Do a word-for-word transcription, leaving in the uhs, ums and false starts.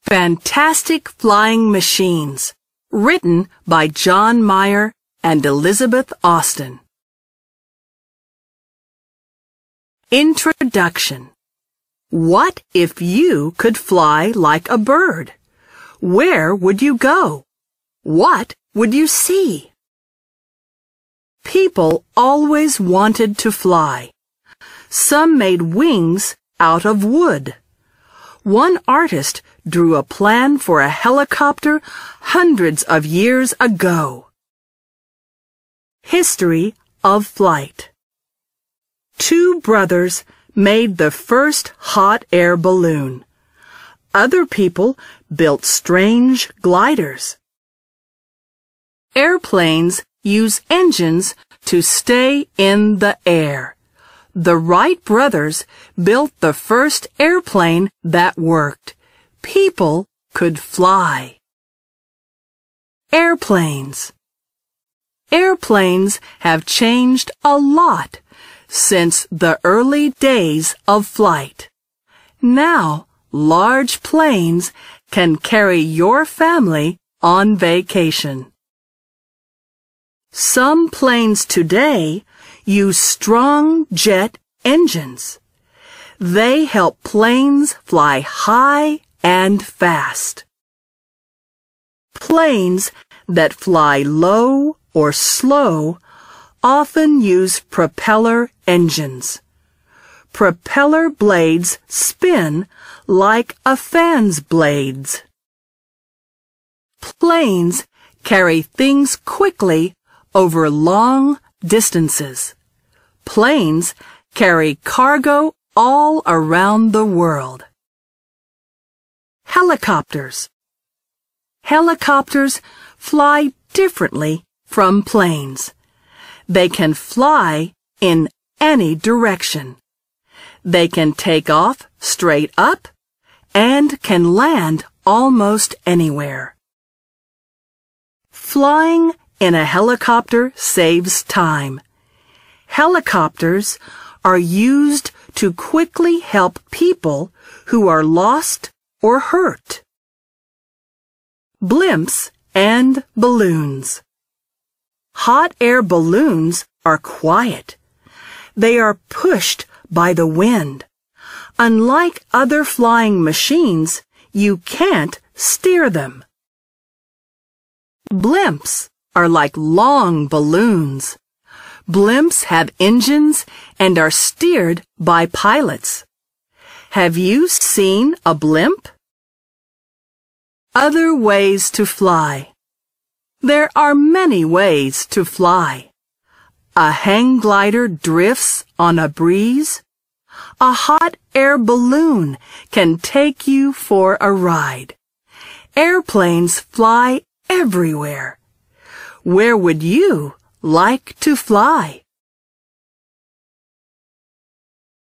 Fantastic Flying Machines, written by John Meyer and Elizabeth Austin. Introduction. What if you could fly like a bird? Where would you go? What would you see? People always wanted to fly. Some made wings out of wood. One artist drew a plan for a helicopter hundreds of years ago. History of flight. Two brothers made the first hot air balloon. Other people built strange gliders. Airplanes use engines to stay in the air. The Wright brothers built the first airplane that worked. People could fly. Airplanes. Airplanes have changed a lot since the early days of flight. Now, large planes can carry your family on vacation. Some planes today use strong jet engines. They help planes fly high and fast. Planes that fly low or slow often use propeller engines. Propeller blades spin like a fan's blades. Planes carry things quickly over long distances. Planes carry cargo all around the world. Helicopters. Helicopters fly differently from planes. They can fly in any direction. They can take off straight up and can land almost anywhere. Flying in a helicopter saves time. Helicopters are used to quickly help people who are lost or hurt. Blimps and balloons. Hot air balloons are quiet. They are pushed by the wind. Unlike other flying machines, you can't steer them. Blimps are like long balloons. Blimps have engines and are steered by pilots. Have you seen a blimp? Other ways to fly. There are many ways to fly. A hang glider drifts on a breeze. A hot air balloon can take you for a ride. Airplanes fly everywhere. Where would you like to fly?